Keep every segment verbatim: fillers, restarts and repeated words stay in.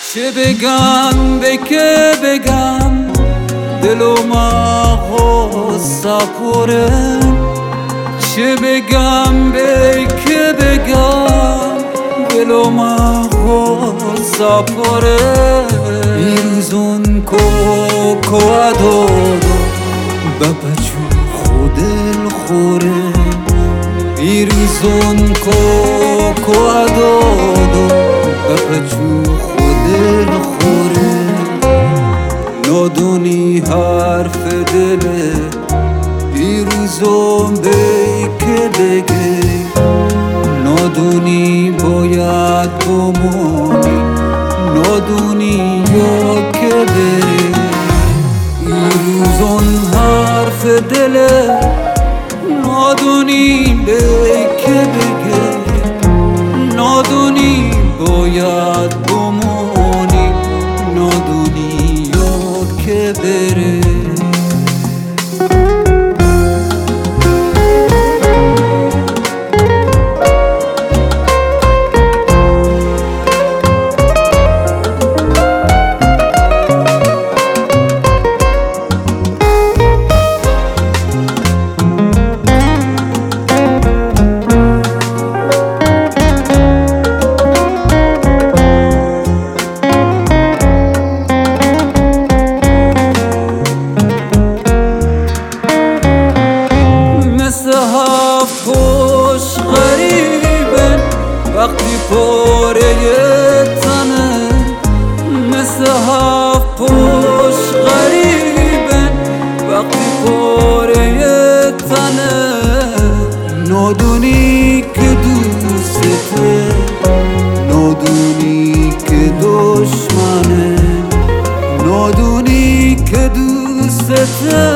چه بگم به که بگم دل و مغز سپره، چه بگم به که بگم دل و مغز سپره. ایروزون کو کو ادادو بپچو خودل خوره، ایروزون کو کو ادادو بپچو خودل خوره. نادونی حرف دله ایروزون بی که بگی، نادونی باید بمانی، نادونی یا که بری. ایروزون حرف دله نادونی بی که بگی، نادونی باید بمانی، نادونی یا که بری. خوش غریبه وقتی پاره تنه، مثل هفت پشت غریبه وقتی پاره تنه. نادونی که دوسته، نادونی که دشمنه، نادونی که دوسته،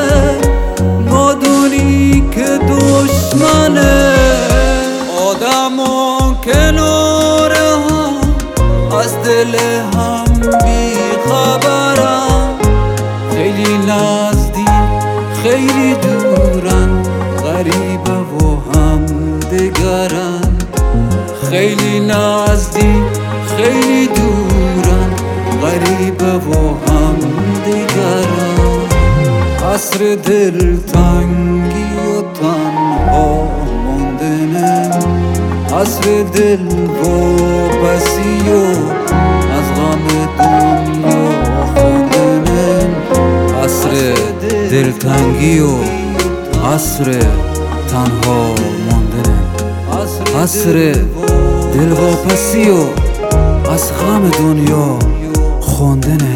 نادونی که دشمنه. آدمون کنار هم از دل هم بی خبرن، خیلی نزدیک خیلی دورن، غریبه و هم دگرن. خیلی نزدیک خیلی دورن، غریبه و هم دگرن. عصر دلتنگی و تنها ماندنه، عصر دل واپسی و از غم دنیا خوندنه. عصر دلتنگی و عصر تنها ماندنه، عصر دل واپسی و از غم دنیا خوندنه.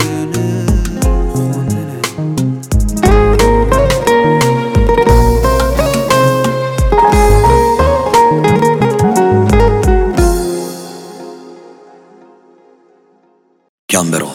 Canberra.